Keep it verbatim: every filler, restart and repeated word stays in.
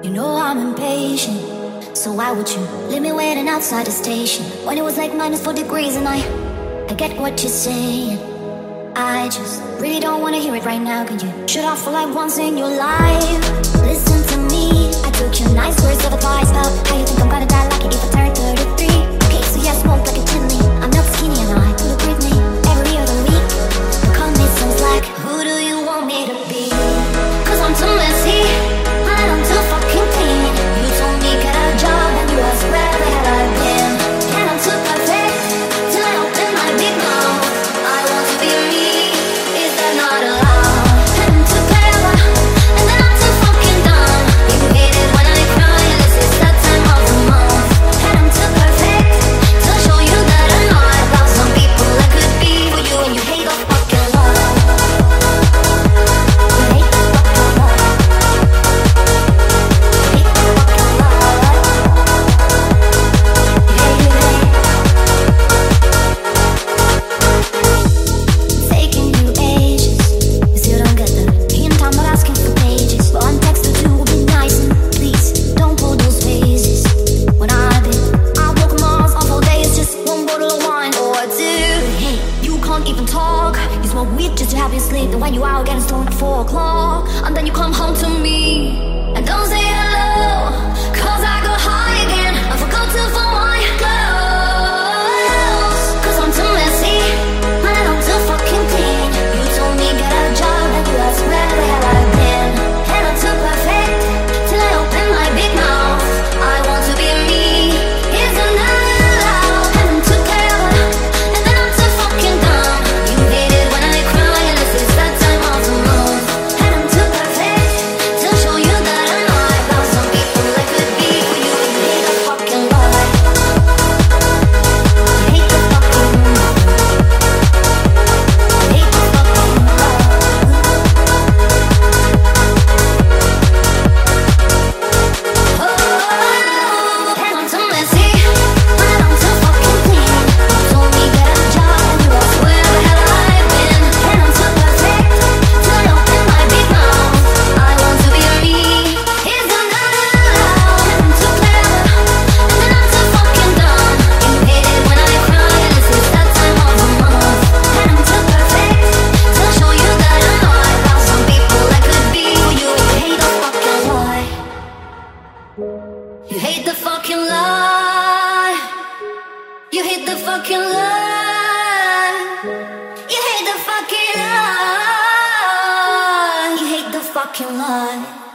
You know I'm impatient, so why would you leave me waiting outside the station when it was like minus four degrees and I, I get what you're saying. I just really don't wanna hear it right now. Can you shut off for like once in your life? Listen to me, I took your nice words of advice about how you think I'm gonna die like it if I turn thirty-three. Okay, so yeah, smoke like a chimney. I'm not skinny and I do it with me every other week. The comment sounds like, who do you want me to be? Cause I'm too messy, and I'm too fucking clean. You told me get a job and you asked where the hell I've been. And I'm too perfect till I open my big mouth. I want to be me, is that not allowed? And I'm too clever, and then I'm too fucking dumb. You hate it when I cry, and this is that time of the month. And I'm too perfect to show you that I'm not about some people I could be for you, and you hate the fucking love. You hate the fucking love. You hate the fucking love. You hate it. Taking you ages, you still don't get the hint. I'm not asking for pages, but one text or two will be nice. And please don't pull those phases. When I've been, I walk miles on full days, just one bottle of wine or two. Hey, you can't even talk. You smoke weed just to have you sleep. Then when you out getting stoned at four o'clock, and then you come home to me and don't say hello, cause I got high again. I forgot to fill my clothes. Cause I'm too messy, and I'm too fucking clean. You told me get a job and you asked where the hell I've been. And I'm too perfect till I open my big mouth. I want to be me, isn't that allowed? And I'm too clever, and then I'm too fucking dumb. You hate it when I cry, and this is that time of the month. And I'm too perfect to show you that I'm not about some people I could be for you, and you hate the fucking lie. You hate the fucking lie. You hate the fucking lie. Oh, and I'm too messy, and I'm too fucking clean. You told me get a job and you asked where the hell I've been. And I'm too perfect till I open my big mouth. I want to be me, isn't that allowed? And I'm too clever, and then I'm too fucking dumb. You hate it when I cry, and this is that time of the month. And I'm too perfect to show you that I'm not about some people I could be for you, and you hate the fucking lie. You hate the fucking lie. You hate the fucking lie. You hate the fucking lie. You hate the fucking lie.